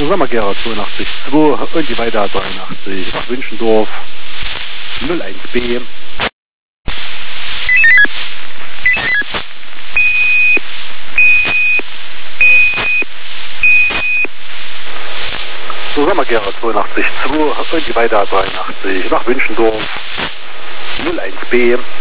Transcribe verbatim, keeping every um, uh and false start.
Sommergera zweiundachtzig Komma zwei und die weiter dreiundachtzig nach Wünschendorf null eins B. Sommergera zweiundachtzig Komma zwei und die weiter dreiundachtzig nach Wünschendorf null eins B.